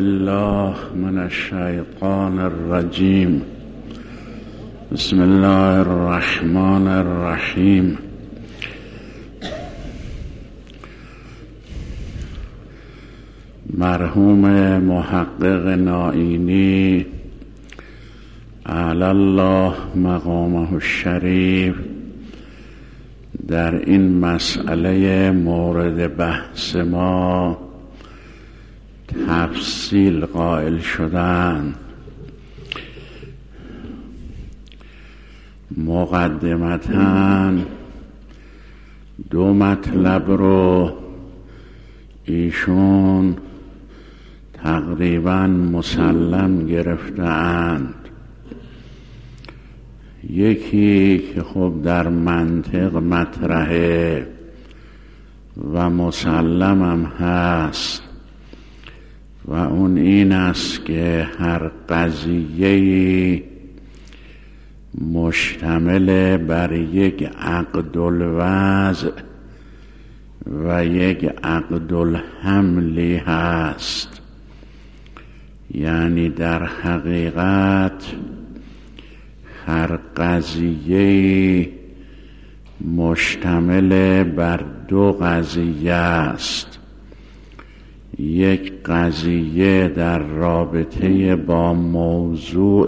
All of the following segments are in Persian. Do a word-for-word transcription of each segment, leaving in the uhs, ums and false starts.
الله من الشیطان الرجیم. بسم الله الرحمن الرحیم. مرحوم محقق نائینی اعلی الله مقامه الشریف در این مسئله مورد بحث ما تفصیل قائل شدن. مقدمتاً دو مطلب رو ایشون تقریباً مسلم گرفتند. یکی که خب در منطق مطرحه و مسلم هم هست و اون این است که هر قضیه‌ای مشتمل بر یک عقد الوضع و یک عقد الحملی هست. یعنی در حقیقت هر قضیه‌ای مشتمل بر دو قضیه است. یک قضیه در رابطه با موضوع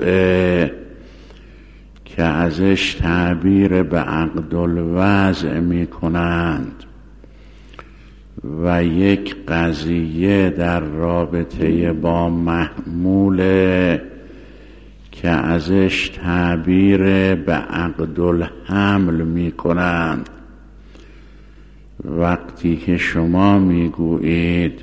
که ازش تعبیر به عقد الوضع می کنند و یک قضیه در رابطه با محمول که ازش تعبیر به عقد الحمل می کنند. وقتی که شما می گویید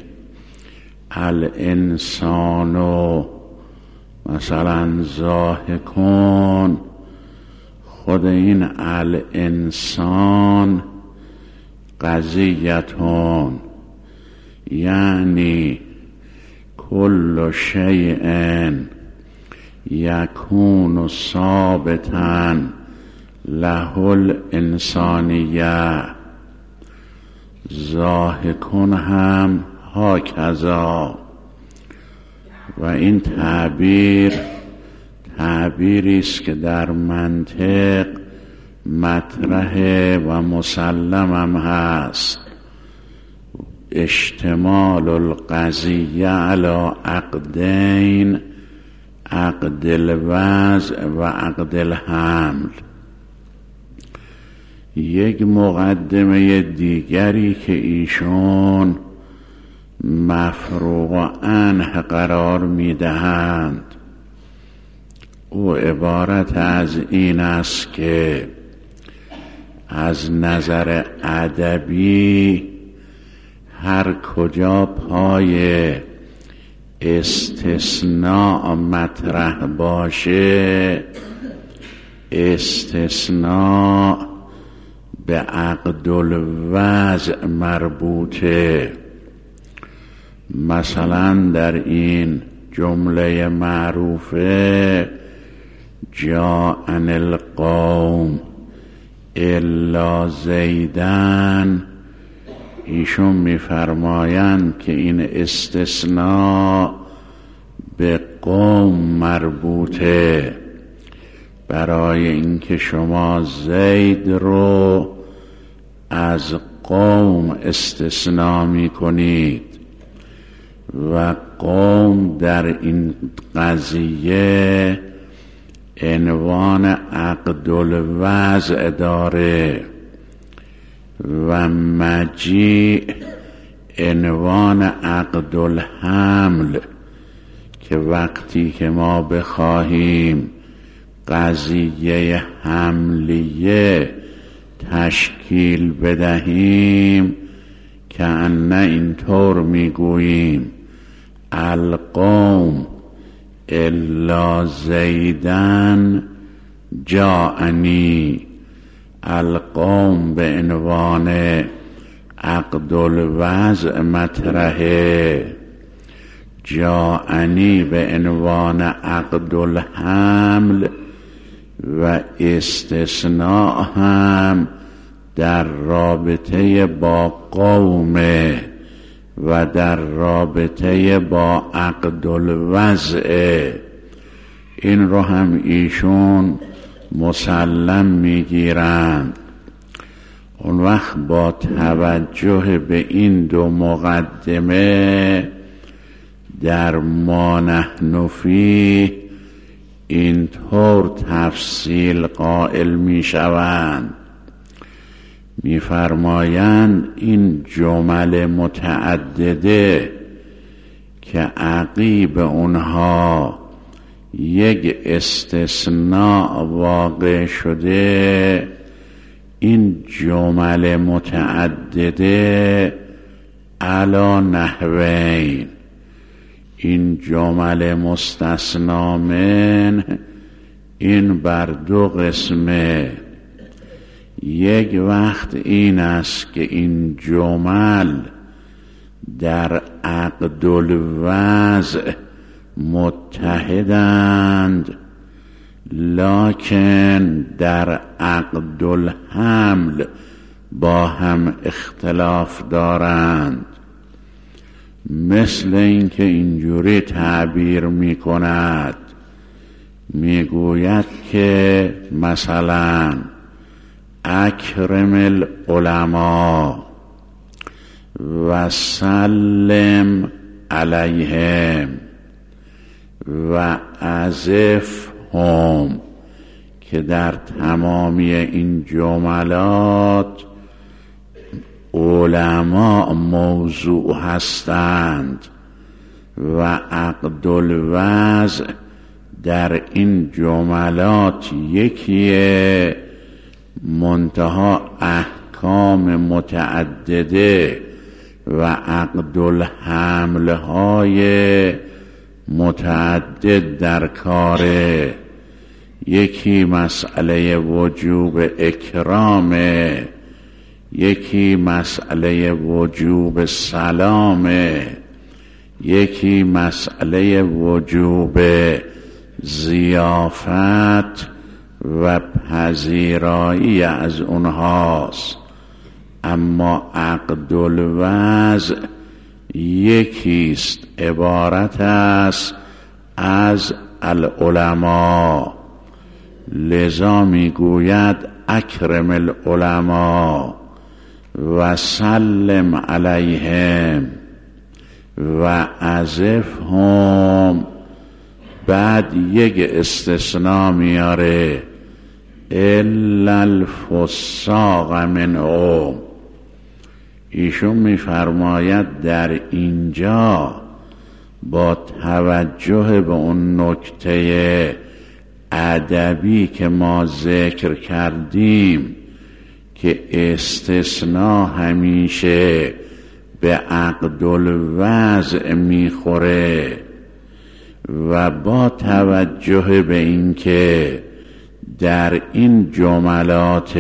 الانسانو مثلا ضاحکون، خود این الانسان قضیتون، یعنی کل شیء یکون ثابتا له الانسانیه، ضاحکون هم هاکذا. و این تعبیر تعبیری است که در منطق مطرح و مسلم هم هست. اشتمال القضیه علی عقدین، عقد الوضع و عقد الحمل. یک مقدمه دیگری که ایشون مفروغ عنه قرار میدهند او عبارت از این است که از نظر ادبی هر کجا پای استثناء مطرح باشه، استثناء به عقد الوضع مربوطه. مثلا در این جمله معروفه جاءن القوم الا زیدن، ایشون میفرمایند که این استثناء به قوم مربوطه، برای اینکه شما زید رو از قوم استثناء میکنید و قوم در این قضیه عنوان عقد الوضع داره و مجیء عنوان عقد الحمل، که وقتی که ما بخواهیم قضیه حملیه تشکیل بدهیم که ان اینطور میگوییم القوم الا زیدن جاءنی، القوم به عنوان عقد الوضع مطرحه، جاءنی به عنوان عقد الحمل و استثناء هم در رابطه با قومه و در رابطه با عقد الوضع. این رو هم ایشون مسلم میگیرند. اون وقت با توجه به این دو مقدمه در ما نحن فیه اینطور تفصیل قائل می شوند، می فرمایند این جمل متعدده که عقیب اونها یک استثناء واقع شده، این جمل متعدده علی نحوین، این جمل مستثنا من این بر دو قسمه. یک وقت این است که این جمل در عقد الوضع متحدند، لکن در عقد الحمل با هم اختلاف دارند. مثل اینکه اینجوری تعبیر می کند، می گوید که مثلا اکرم العلماء و سلم علیهم و عزف هم، که در تمامی این جملات علماء موضوع هستند و عقد الوضع در این جملات یکیه، منتها احکام متعدده و عقد الحمل های متعدد در کاره. یکی مسئله وجوب اکرامه، یکی مسئله وجوب سلامه، یکی مسئله وجوب ضیافت و پذیرایی از اونهاست. اما عقد الوضع یکیست، عبارت است از العلماء. لذا میگوید اکرم العلماء و سلم علیهم و عزفهم. بعد یک استثناء میاره، الا الفساق منهم. ایشون میفرماید در اینجا با توجه به اون نکته ادبی که ما ذکر کردیم که استثناء همیشه به عقد الوضع میخوره، و با توجه به اینکه در این جملات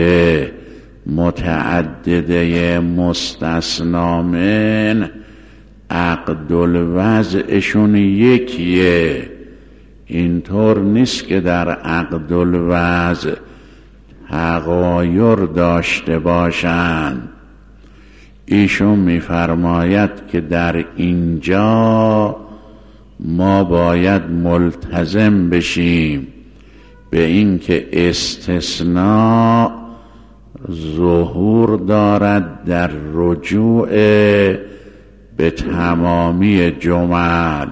متعدده مستثنا من عقد الوضعشون یکیه، اینطور نیست که در عقد الوضع تغایر داشته باشند. ایشون میفرماید که در اینجا ما باید ملتزم بشیم به اینکه استثناء ظهور دارد در رجوع به تمامی جمل.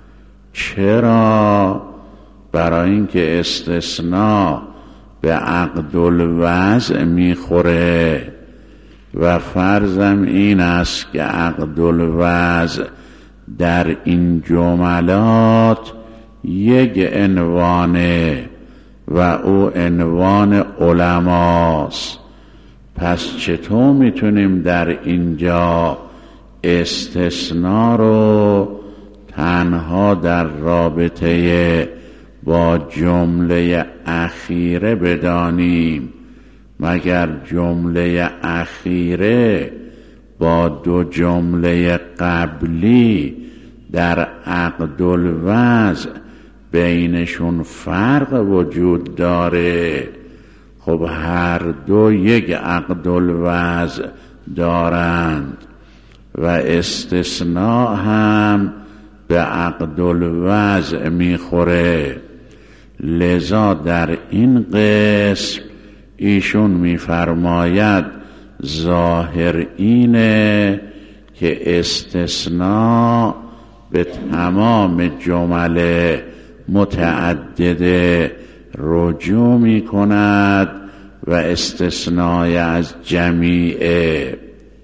چرا؟ برای اینکه استثناء به عقد الوضع میخوره و فرضم این است که عقد الوضع در این جملات یک عنوانه و او عنوان علماست. پس چطور میتونیم در اینجا استثناء رو تنها در رابطه با جمله اخیره بدانیم، مگر جمله اخیره با دو جمله قبلی در عقد الوضع بینشون فرق وجود داره؟ خب هر دو یک عقد الوضع دارند، و استثناء هم به عقد الوضع میخوره. لذا در این قسم ایشون میفرماید ظاهر اینه که استثناء به تمام جمل متعدده رجوع می کند و استثنای از جمیعه.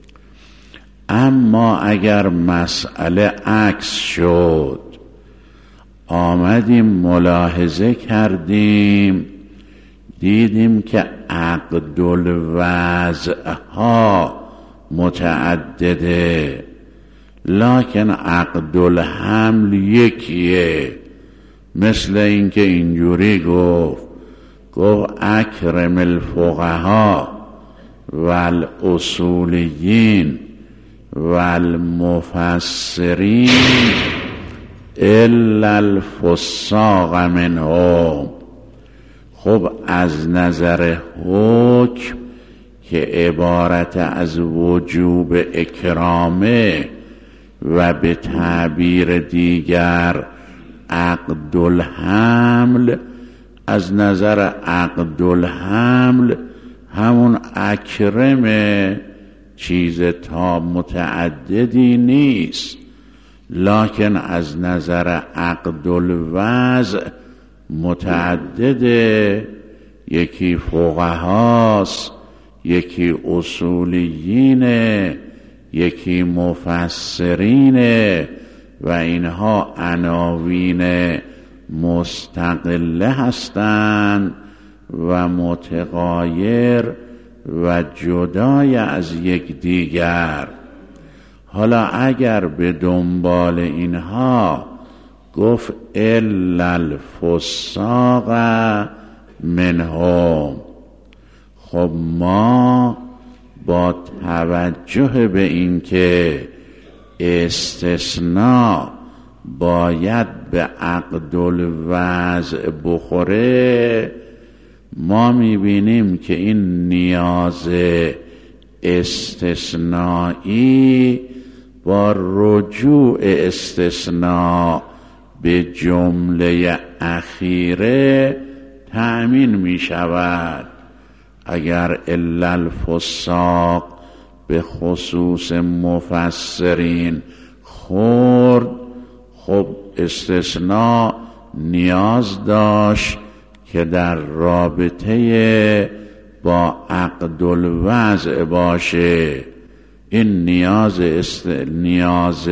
اما اگر مسئله عکس شد، آمدیم ملاحظه کردیم دیدیم که عقد الوضع ها متعدده لکن عقد الحمل یکیه، مثل اینکه اینجوری گفت گفت اکرم الفقها والاصولیین والمفسرین الا الفساق منهم. خب از نظر حکم که عبارت از وجوب اکرامه و به تعبیر دیگر عقد الحمل، از نظر عقد الحمل همون اکرمه، چیز تا متعددی نیست، لکن از نظر عقد الوضع متعدده، یکی فقهاست، یکی اصولیینه، یکی مفسرینه و اینها عناوین مستقله هستند و متغایر و جدای از یک دیگر. حالا اگر به دنبال اینها گفت الا الفساق منهم، خب ما با توجه به اینکه استثناء باید به عقد الوضع بخوره، ما میبینیم که این نیاز استثنایی با رجوع استثناء به جمله اخیره تأمین می شود. اگر الا الفساق به خصوص مفسرین خورد، خب استثناء نیاز داشت که در رابطه با عقد الوضع باشه. این نیاز است... نیاز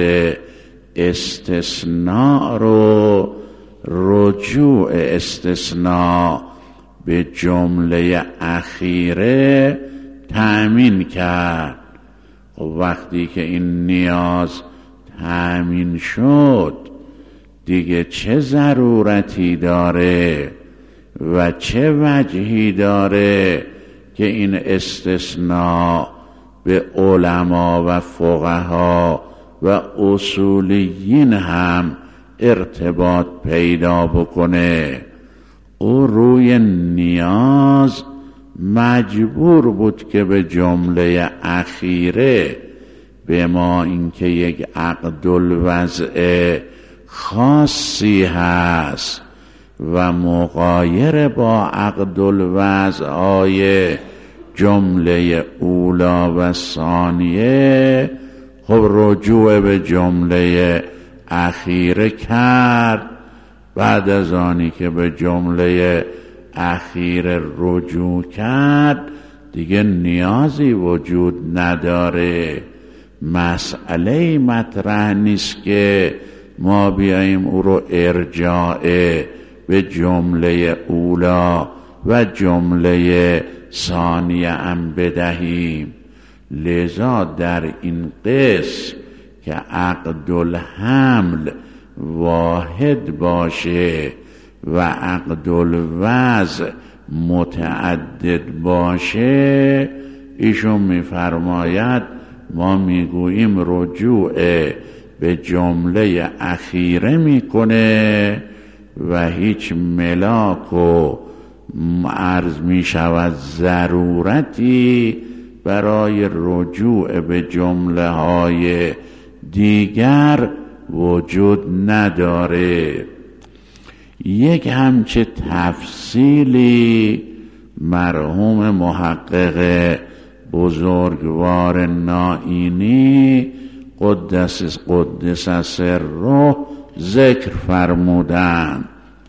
استثناء رو رجوع استثناء به جمله اخیره تأمین کرد. و وقتی که این نیاز تأمین شد، دیگه چه ضرورتی داره و چه وجهی داره که این استثناء به علما و فقها و اصولیین هم ارتباط پیدا بکنه؟ او روی نیاز مجبور بود که به جمله اخیره، به ما اینکه یک عقد الوضع خاصی هست و مغایر با عقد الوضع های جمله اولا و ثانیه، خب رجوع به جمله اخیره کرد. بعد از آنی که به جمله اخیره رجوع کرد، دیگه نیازی وجود نداره، مسئله مطرح نیست که ما بیاییم او رو ارجاع به جمله اولا و جمله ثانیه هم بدهیم. لذا در این قسم که عقد الحمل واحد باشه و عقد الوضع متعدد باشه، ایشون میفرماید ما میگوییم رجوع به جمله اخیره میکنه و هیچ ملاک و عرض میشود ضرورتی برای رجوع به جمله های دیگر وجود نداره. یک همچه تفصیلی مرحوم محقق بزرگوار نائینی قدس قدس سره ذکر فرمودند.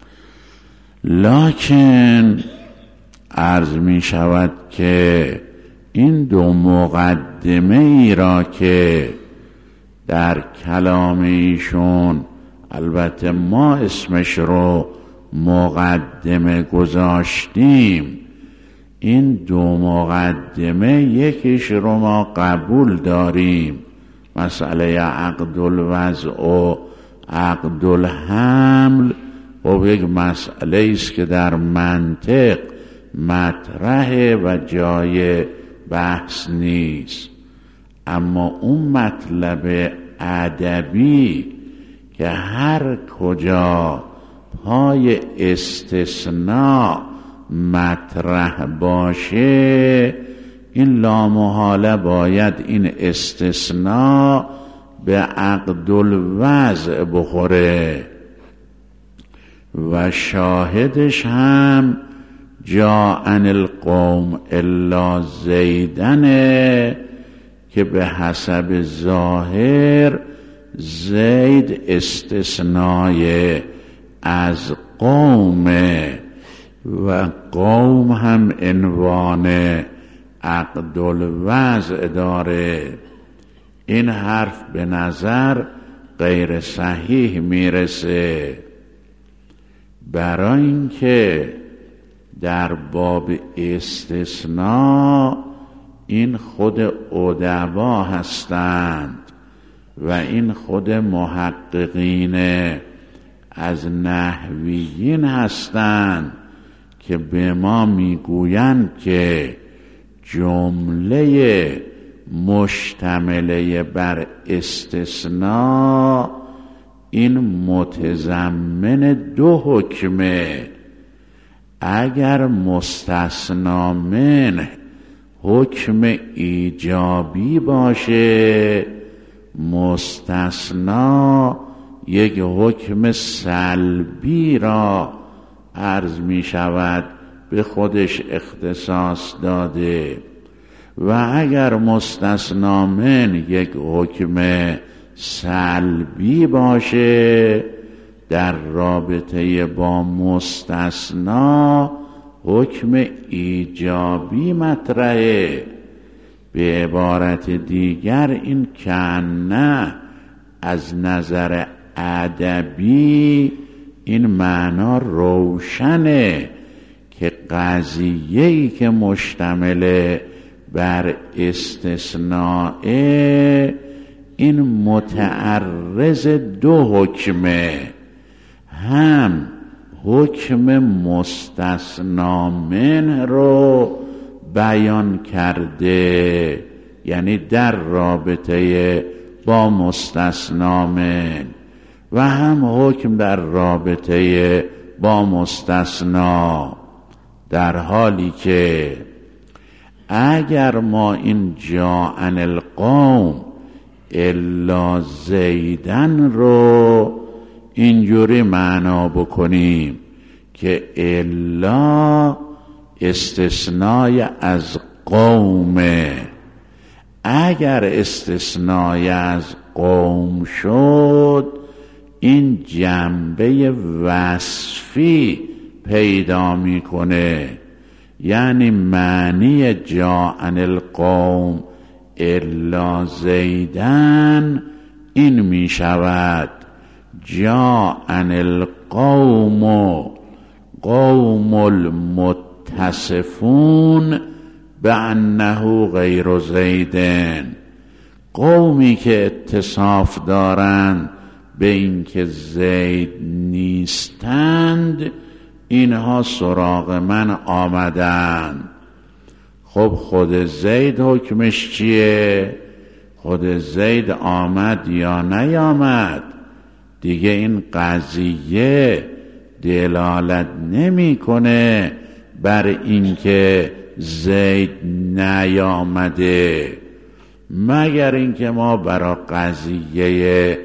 لکن عرض می شود که این دو مقدمه ای را که در کلام ایشون، البته ما اسمش رو مقدمه گذاشتیم، این دو مقدمه یکیش رو ما قبول داریم، مسئله عقد الوضع و عقد الحمل و یک مسئله است که در منطق مطرحه و جای بحث نیست. اما اون مطلب ادبی که هر کجا پای استثناء مطرح باشه، این لامحاله باید این استثناء به عقد الوضع بخوره و شاهدش هم جاءن القوم الا زیدنه که به حسب ظاهر زید استثنای از قومه و قوم هم عنوان عقد الوضع داره. این حرف به نظر غیر صحیح میرسه، برای اینکه در باب استثناء این خود ادبا هستند و این خود محققین از نحویین هستند که به ما میگویند که جمله مشتمله بر استثناء این متضمن دو حکمه. اگر مستثنا منه حکم ایجابی باشه، مستثنا یک حکم سلبی را عرض می شود به خودش اختصاص داده. و اگر مستثنا من یک حکم سلبی باشه، در رابطه با مستثنا حکم ایجابی مطرحه. به عبارت دیگر این کنه از نظر ادبی این معنا روشنه که قضیه‌ای که مشتمل بر استثناء این متعرض دو حکمه، هم حکم مستثنا منه رو بیان کرده، یعنی در رابطه با مستثنا من، و هم حکم در رابطه با مستثنا، در حالی که اگر ما این جاءن القوم الا زیدن رو اینجوری معنا بکنیم که الا استثنای از قومه، اگر استثنای از قوم شد این جنبه وصفی پیدا میکنه، یعنی معنی جاءن القوم الا زیدن این می شود جاءن القوم قوم المتصفون بأنه غیر زیدن، قومی که اتصاف دارند به اینکه زید نیستند، اینها سراغ من آمدند. خب خود زید حکمش چیه؟ خود زید آمد یا نیامد؟ دیگه این قضیه دلالت نمیکنه بر اینکه زید نیامده، مگر اینکه ما برای قضیه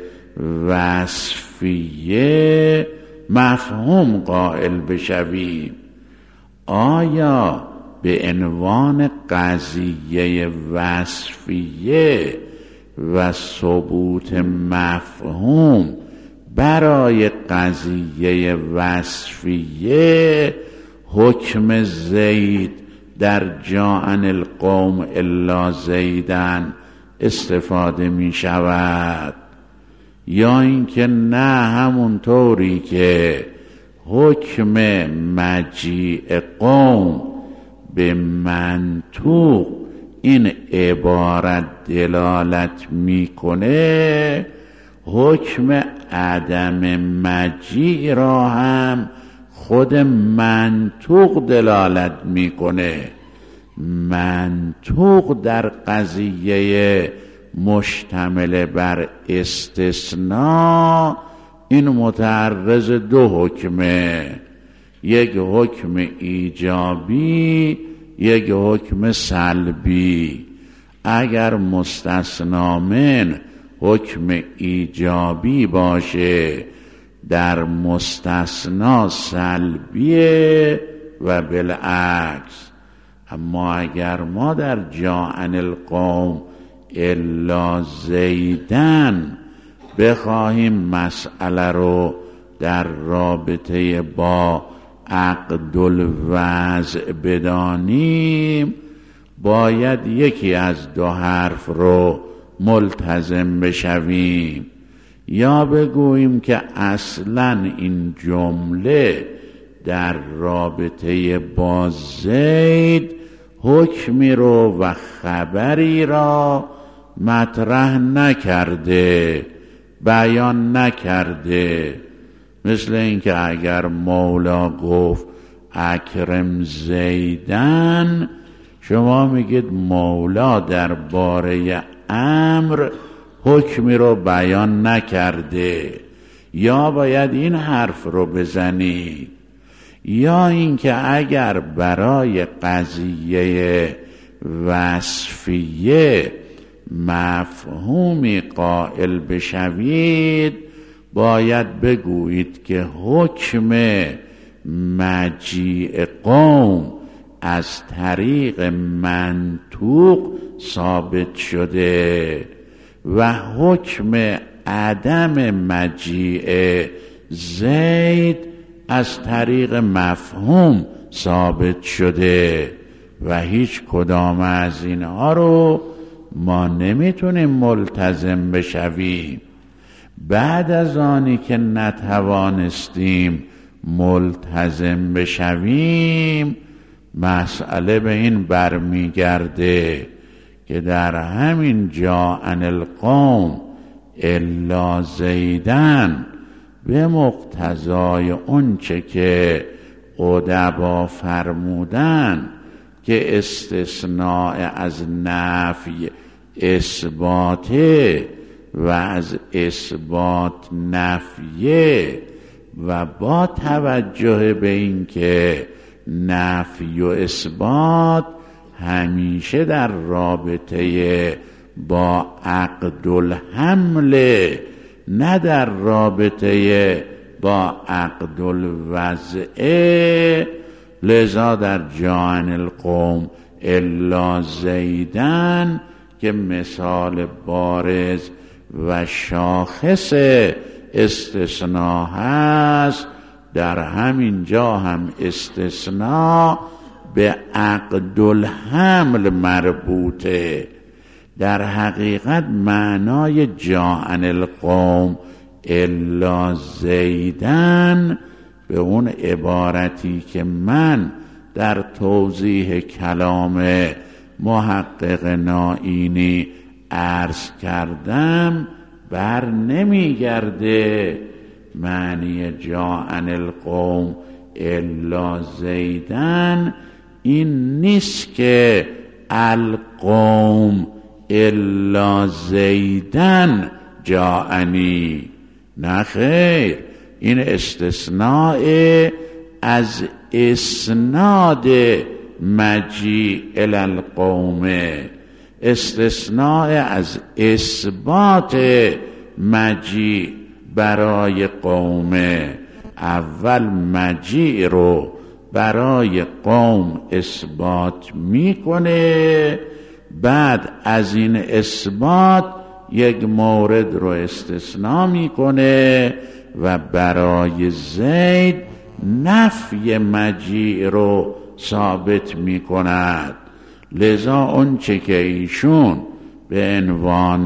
وصفیه مفهوم قائل بشویم. آیا به عنوان قضیه وصفیه و ثبوت مفهوم برای قضیه وصفیه حکم زید در جاءن القوم الا زیدن استفاده می شود، یا اینکه نه همونطوری که حکم مجیء قوم به منطوق این عبارت دلالت میکنه، حکم عدم مجیء را هم خود منطوق دلالت میکنه. منطوق در قضیه مشتمل بر استثناء این متعرض دو حکمه، یک حکم ایجابی، یک حکم سلبی. اگر مستثنا من حکم ایجابی باشه در مستثنا سلبیه و بالعکس. اما اگر ما در جاءن القوم الا زیدن بخواهیم مسئله رو در رابطه با عقد الوضع بدانیم، باید یکی از دو حرف رو ملتزم بشویم، یا بگوییم که اصلا این جمله در رابطه با زید حکمی رو و خبری را مطرح نکرده، بیان نکرده. مثل اینکه اگر مولا گفت اکرم زیدن، شما میگید مولا در باره امر حکمی رو بیان نکرده، یا باید این حرف رو بزنید. یا اینکه اگر برای قضیه وصفیه مفهومی قائل بشوید، باید بگویید که حکم مجیء قوم از طریق منطوق ثابت شده و حکم عدم مجیء زید از طریق مفهوم ثابت شده و هیچ کدام از اینها رو ما نمیتونیم ملتزم بشویم. بعد از آنی که نتوانستیم ملتزم بشویم، مسئله به این برمیگرده که در همین جاءن القوم الا زیدن به مقتضای اونچه که ادبا فرمودن که استثناء از نفی اثباته و از اثبات نفیه، و با توجه به این که نفی و اثبات همیشه در رابطه با عقد الحمل، نه در رابطه با عقد الوضع، لذا در جاءن القوم الا زیدن که مثال بارز و شاخص استثناء هست، در همین جا هم استثناء به عقد الحمل مربوطه. در حقیقت معنای جاءن القوم الا زیدن به اون عبارتی که من در توضیح کلام محقق نائینی عرض کردم بر نمیگرده. معنی جاءن القوم الا زیدن این نیست که القوم الا زیدن جاءنی، نه خیر، این استثناء از اسناد مجیء الی القوم، استثناء از اثبات مجیء برای قوم. اول مجیء رو برای قوم اثبات میکنه، بعد از این اثبات یک مورد رو استثناء میکنه و برای زید نفی مجیء رو ثابت میکند. لذا اون چه که ایشون به عنوان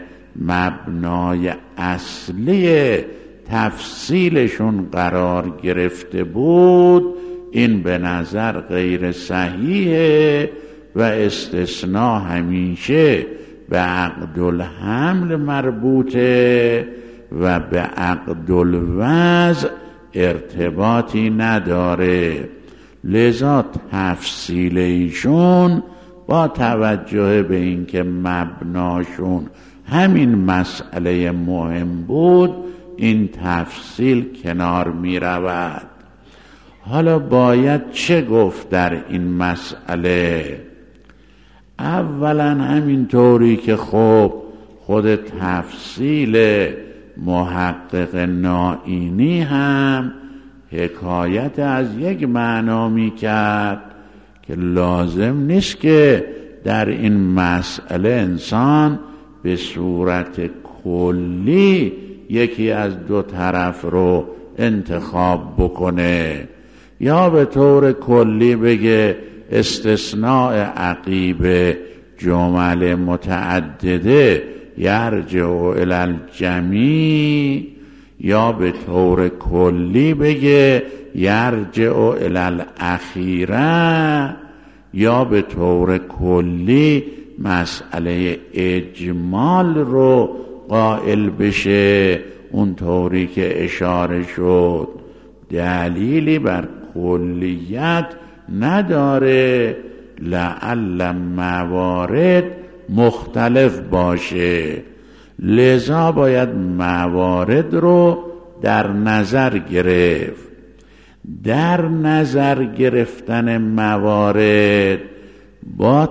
مبنای اصلی تفصیلشون قرار گرفته بود، این به نظر غیر صحیحه و استثناء همیشه به عقد الحمل مربوطه و به عقد الوضع ارتباطی نداره. لذا تفصیل ایشون با توجه به اینکه مبناشون همین مسئله مهم بود، این تفصیل کنار می رود. حالا باید چه گفت در این مسئله؟ اولا همین طوری که خب خود تفصیل محقق نائینی هم حکایت از یک معنا می کرد که لازم نیست که در این مسئله انسان به صورت کلی یکی از دو طرف رو انتخاب بکنه، یا به طور کلی بگه استثناء عقیب جمل متعدده یرجع الی الجمیع، یا به طور کلی بگه یرجع الی الاخیره، یا به طور کلی مسئله اجمال رو قائل بشه اون طوری که اشاره شد. دلیلی بر کلیت نداره، لعل موارد مختلف باشه. لذا باید موارد رو در نظر گرفت. در نظر گرفتن موارد با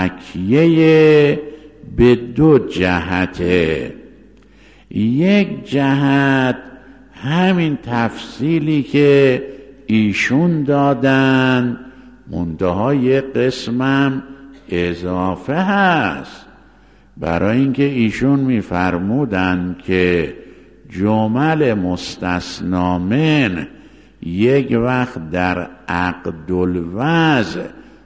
تکیه به دو جهته. یک جهت همین تفصیلی که ایشون دادن، منتها یک قسمم اضافه هست، برای اینکه ایشون می‌فرمودند که جمل مستثنا من یک وقت در عقد الوضع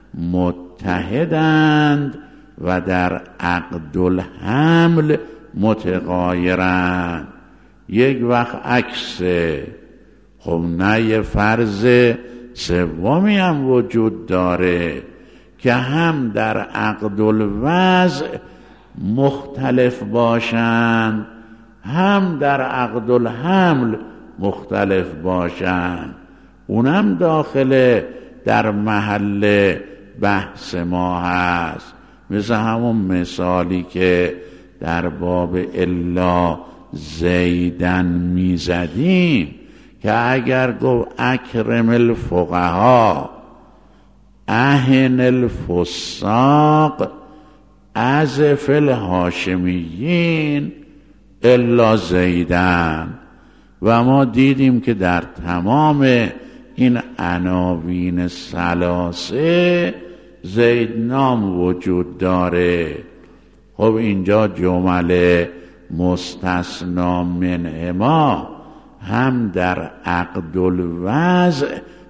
متحدند و در عقد الحمل متغایرند، یک وقت عکسه. خب نه، یه فرض سومی هم وجود داره که هم در عقد الوضع مختلف باشند، هم در عقد الحمل مختلف باشند. اونم داخل در محل بحث ما هست، مثل همون مثالی که در باب الا زیدن میزدیم که اگر گفت اکرم الفقها اهن الفساق ازف الهاشمیین الا زیدن، و ما دیدیم که در تمام این عناوین ثلاثه زید نام وجود داره. خب اینجا جمله مستثنا منهما هم در عقد الوضع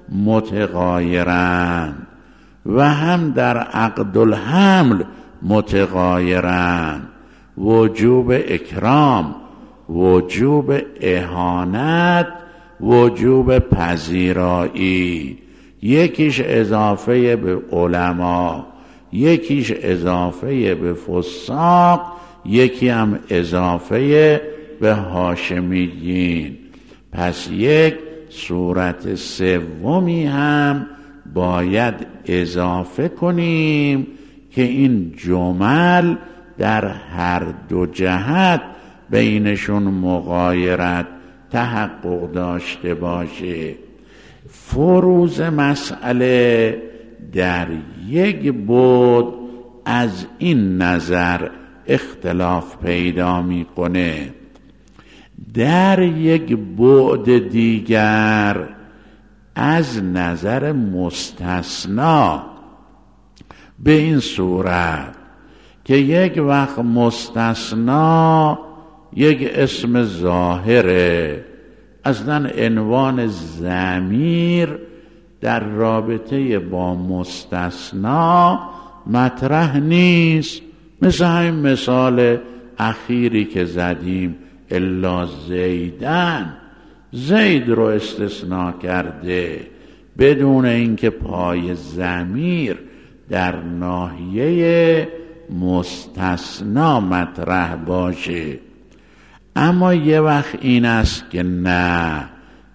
متغایرند و هم در عقد الحمل متغایرند. وجوب اکرام، وجوب اهانت، وجوب پذیرایی، یکیش اضافه به علما، یکیش اضافه به فساق، یکی هم اضافه به هاشمیین. پس یک صورت سومی هم باید اضافه کنیم که این جمل در هر دو جهت بینشون مغایرت تحقق داشته باشه. فروض مسئله در یک بعد از این نظر اختلاف پیدا میکنه، در یک بعد دیگر از نظر مستثنا، به این صورت که یک وقت مستثنا یک اسم ظاهره، اصلا عنوان ضمیر در رابطه با مستثنا مطرح نیست. مثل همین مثال اخیری که زدیم، الا زیدن، زید رو استثناء کرده بدون اینکه پای ضمیر در ناحیه مستثنا مطرح باشه. اما یه وقت این است که نه،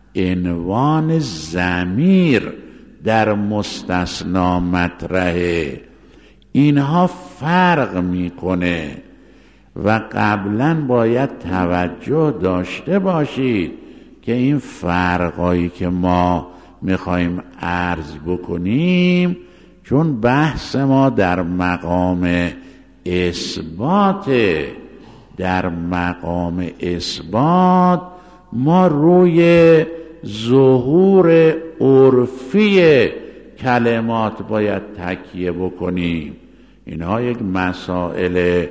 عنوان ضمیر در مستثنا مطرحه. اینها فرق میکنه و قبلا باید توجه داشته باشید که این فرقایی که ما میخوایم عرض بکنیم، چون بحث ما در مقام اثبات، در مقام اثبات ما روی ظهور عرفی کلمات باید تکیه بکنیم. اینها یک مسائل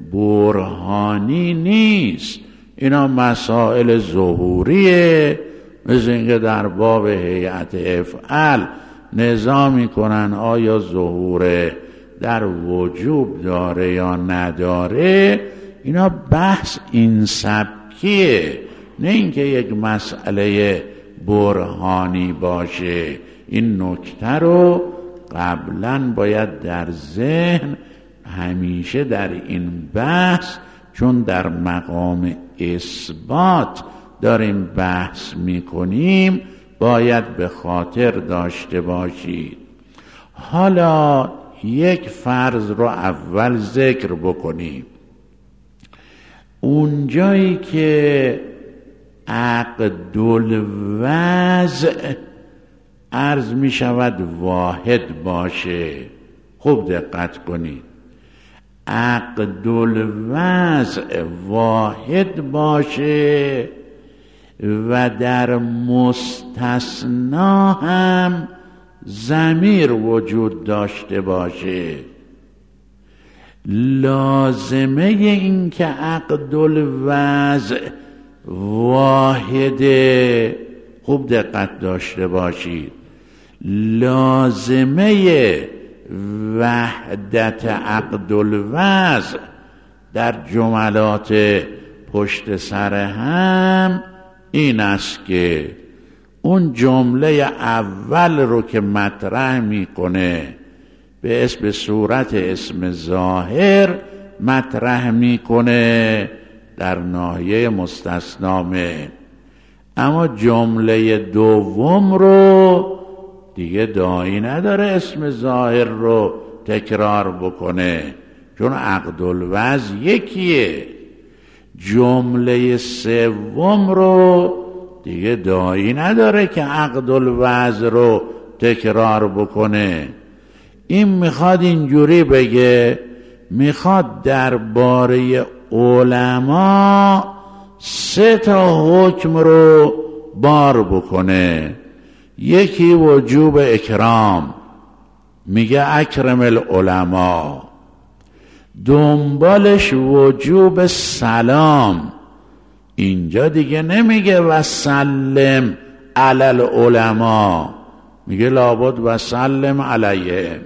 برهانی نیست، اینا مسائل ظهوریه. مثل اینکه در باب هیئت افعال نظامی کنن آیا ظهور در وجوب داره یا نداره. اینا بحث این سبکیه، نه اینکه یک مسئله برهانی باشه. این نکته رو قبلا باید در ذهن همیشه در این بحث، چون در مقام اثبات داریم بحث میکنیم، باید به خاطر داشته باشید. حالا یک فرض رو اول ذکر بکنیم. اونجایی که عقد الوضع عرض می شود واحد باشه، خوب دقت کنید، عقد الوضع واحد باشه و در مستثنا هم ضمیر وجود داشته باشه، لازمه این که عقد الوضع واحده، خوب دقت داشته باشید، لازمه وحدت عقد الوضع در جملات پشت سر هم این است که اون جمله اول رو که مطرح میکنه به اسم به صورت اسم ظاهر مطرح میکنه در ناحیه مستثنامه، اما جمله دوم رو دیگه داعی نداره اسم ظاهر رو تکرار بکنه، چون عقد الوضع یکیه. جمله سوم رو دیگه داعی نداره که عقد الوضع رو تکرار بکنه. این میخواد اینجوری بگه، میخواد درباره علما سه تا حکم رو بار بکنه. یکی وجوب اکرام، میگه اکرم العلماء. دنبالش وجوب سلام، اینجا دیگه نمیگه و سلم علی العلماء، میگه لابد و سلم علیهم.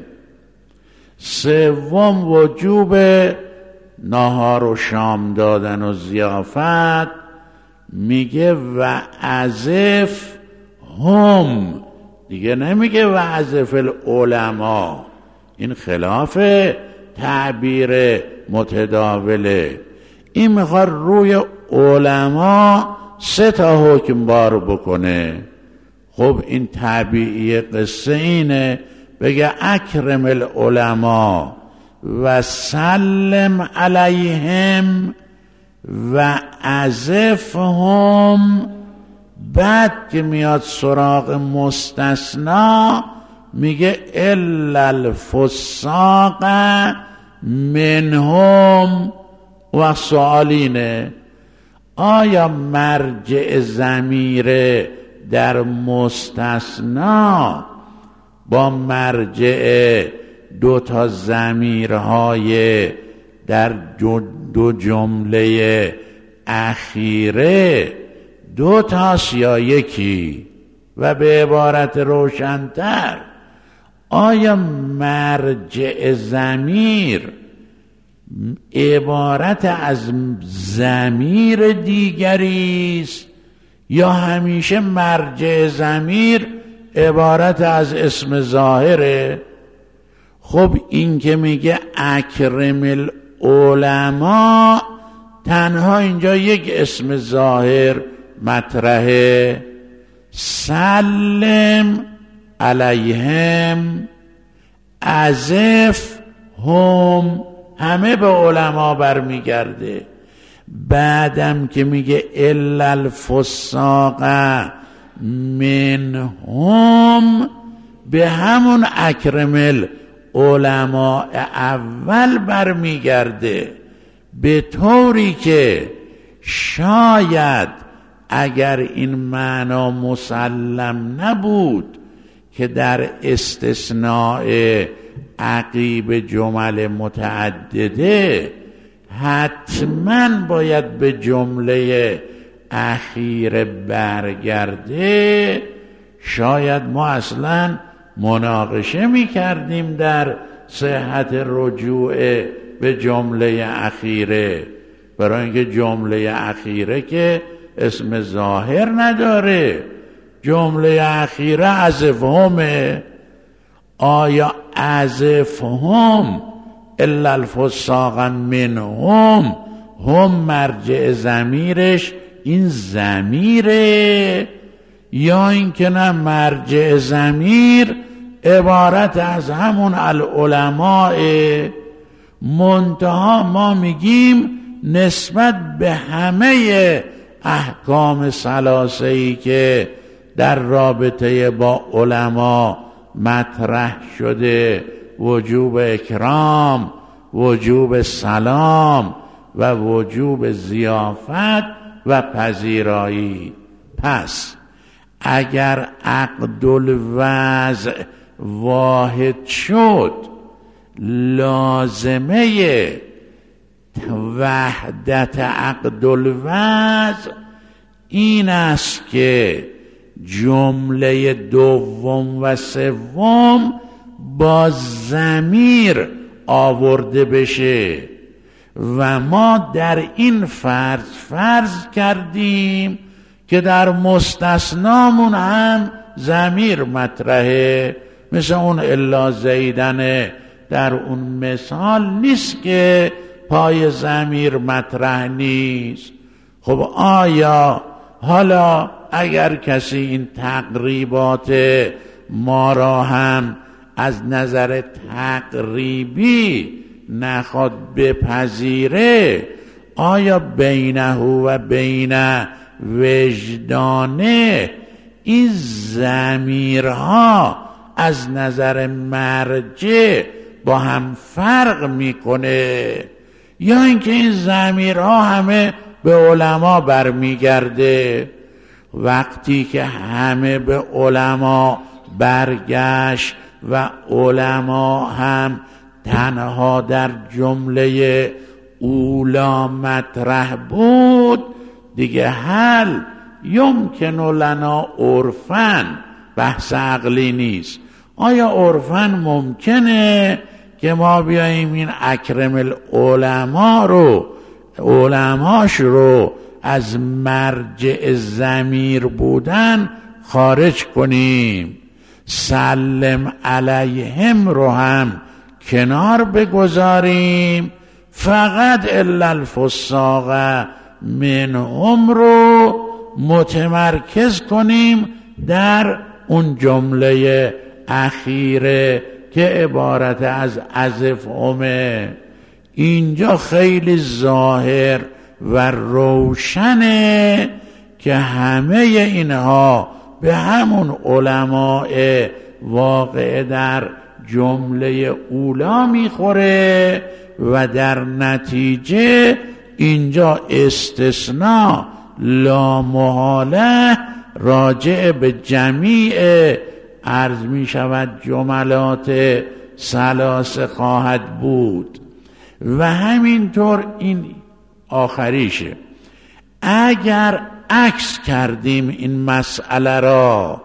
سوم وجوب نهار و شام دادن و ضیافت، میگه و عزف هم، دیگه نمیگه و عزف العلماء. این خلاف تعبیر متداوله. این میخواد روی علما سه تا حکم بار بکنه. خب این طبیعی قصه اینه، بگه اکرم العلماء و سلم علیهم و عزفهم. بعد که میاد سراغ مستثنا میگه الا الفساق منهم و سوالینه، آیا مرجع ضمیر در مستثنا با مرجع دو تا ضمیرهای در دو جمله اخیره دو تاست یا یکی؟ و به عبارت روشن‌تر، آیا مرجع ضمیر عبارت از ضمیر دیگری است یا همیشه مرجع ضمیر عبارت از اسم ظاهره؟ خب این که میگه اکرم العلماء تنها اینجا یک اسم ظاهر مطرحه، سلم علیهم ازف هم همه به علما برمیگرده. بعدم که میگه الا الفساق منهم به همون اکرم العلماء اول برمیگرده، به طوری که شاید اگر این معنا مسلم نبود که در استثناء عقیب جمل متعدده حتما باید به جمله اخیر برگرده، شاید ما اصلا مناقشه می کردیم در صحت رجوع به جمله اخیره، برای اینکه جمله اخیره که اسم ظاهر نداره، جمله اخیره ازفهمه. آیا ازفهم الا الفساق منهم هم مرجع ضمیرش این ضمیره، یا اینکه نه مرجع ضمیر عبارت از همون العلماء؟ منتها ما میگیم نسبت به همه احکام ثلاثه‌ای که در رابطه با علما مطرح شده، وجوب اکرام، وجوب سلام و وجوب ضیافت و پذیرایی، پس اگر عقد الوضع واحد شد، لازمه وحدت عقد الوضع این است که جمله دوم و سوم با ضمیر آورده بشه و ما در این فرض فرض کردیم که در مستثنامون هم ضمیر مطرحه، مثل اون الا زیدن در اون مثال نیست که پای ضمیر مطرح نیست. خب آیا حالا اگر کسی این تقریبات ما را هم از نظر تقریبی نخواد بپذیره، آیا بینه و بین وجدانه این ضمیرها از نظر مرجع با هم فرق میکنه، یا اینکه این ضمیرها همه به علما برمیگرده؟ وقتی که همه به علما برگشت و علما هم تنها در جمله اولا مطرح بود، دیگه هل یمکن لنا عرفاً بحث عقلی نیست. آیا عرفاً ممکنه که ما بیاییم این اکرم العلماء رو علماش رو از مرجع ضمیر بودن خارج کنیم، سلم علیهم رو هم کنار بگذاریم، فقط الا الفساق منهم رو متمرکز کنیم در اون جمله اخیره که عبارت از ازفهمه؟ اینجا خیلی ظاهر و روشنه که همه اینها به همون علماء واقع در جمله اولا میخوره و در نتیجه اینجا استثناء لا محاله راجع به جمیع عرض می شود جملات ثلاثه خواهد بود. و همینطور این آخریشه. اگر عکس کردیم این مسئله را،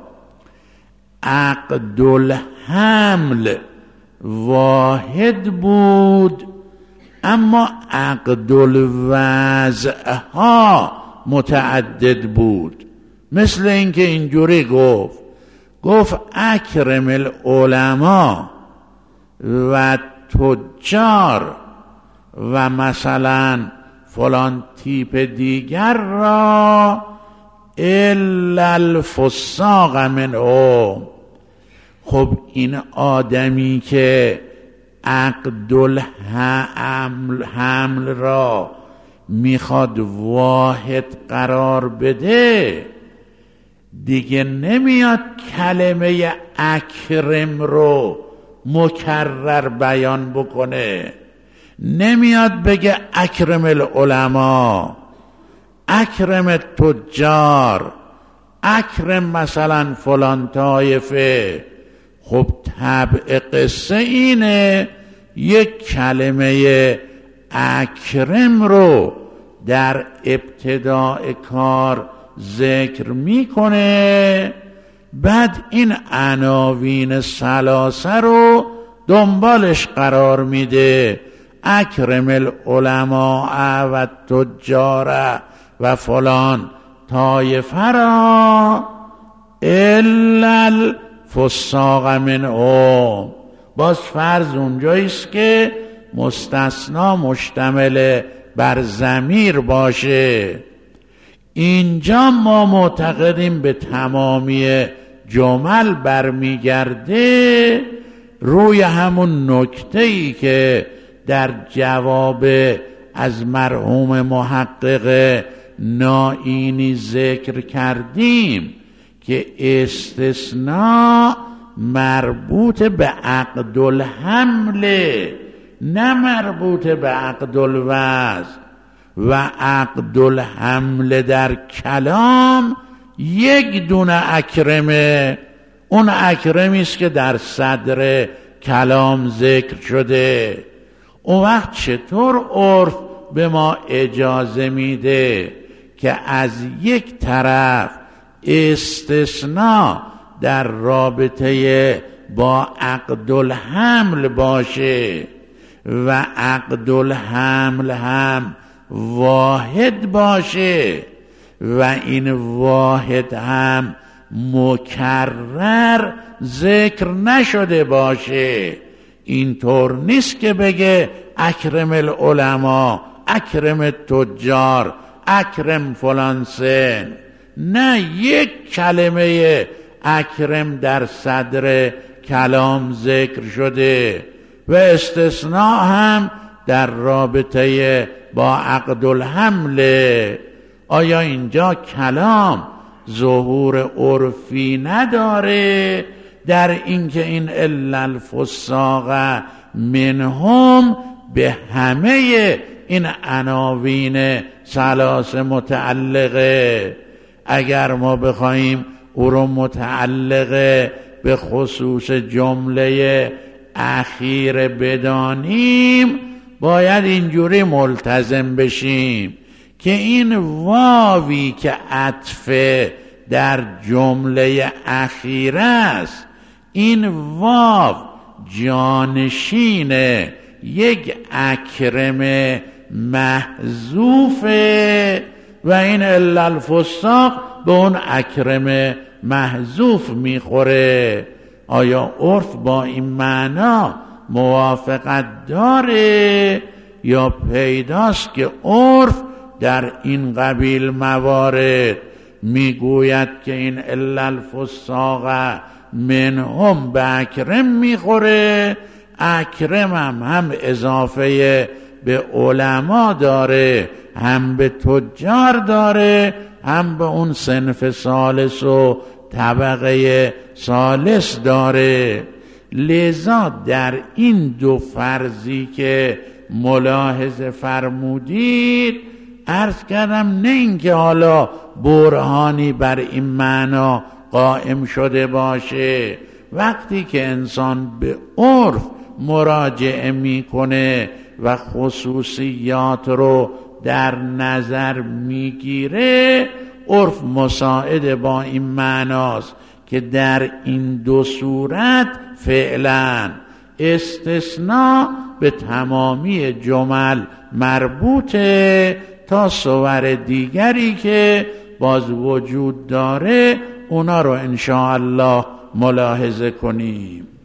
عقد الحمل واحد بود اما عقد الوضع ها متعدد بود. مثل اینکه اینجوری گفت گفت اکرم العلماء و تجار و مثلا فلان تیپ دیگر را الا الفساق منهم. خب این آدمی که عقد الحمل حمل را میخواد واحد قرار بده، دیگه نمیاد کلمه اکرم رو مکرر بیان بکنه، نمیاد بگه اکرم العلماء، اکرم تجار، اکرم مثلا فلان طایفه. خب طبع قصه اینه یک کلمه اکرم رو در ابتداء کار ذکر میکنه، بعد این عناوین ثلاثه رو دنبالش قرار میده، اکرم العلماء و تجار و فلان طایفه را الا الفساق منهم. باز فرض اونجاییست که مستثنا مشتمل بر ضمیر باشه. اینجا ما معتقدیم به تمامی جمل برمیگرده روی همون نکته‌ای که در جواب از مرحوم محقق نائینی ذکر کردیم که استثناء مربوط به عقد الحمل، نه مربوط به عقد الوضع. و عقد الحمل در کلام یک دونه اکرمه، اون اکرمی است که در صدر کلام ذکر شده. اون وقت چطور عرف به ما اجازه میده که از یک طرف استثناء در رابطه با عقد الحمل باشه و عقد الحمل هم واحد باشه و این واحد هم مکرر ذکر نشده باشه؟ اینطور نیست که بگه اکرم العلماء، اکرم تجار، اکرم فلان سن. نه، یک کلمه اکرم در صدر کلام ذکر شده و استثناء هم در رابطه با عقد الحمل. آیا اینجا کلام ظهور عرفی نداره در اینکه این الا الفساق منهم به همه این عناوین ثلاث متعلقه؟ اگر ما بخوایم او رو متعلق به خصوص جمله اخیر بدانیم باید اینجوری ملتزم بشیم که این واوی که عطف در جمله اخیر است، این واو جانشین یک اکرم محذوفه و این الا الفساق به اون اکرم محذوف میخوره. آیا عرف با این معنا موافقت داره یا پیداست که عرف در این قبیل موارد میگوید که این الا الفساق منهم به اکرم میخوره، اکرم هم, هم اضافه به علما داره، هم به تجار داره، هم به اون صنف ثالث و طبقه ثالث داره. لذا در این دو فرضی که ملاحظه فرمودید عرض کردم، نه اینکه حالا برهانی بر این معنا قائم شده باشه، وقتی که انسان به عرف مراجعه میکنه و خصوصیات رو در نظر میگیره، عرف مساعد با این معناست که در این دو صورت فعلا استثناء به تمامی جمل مربوطه تا صور دیگری که باز وجود داره اونا رو انشاءالله ملاحظه کنیم.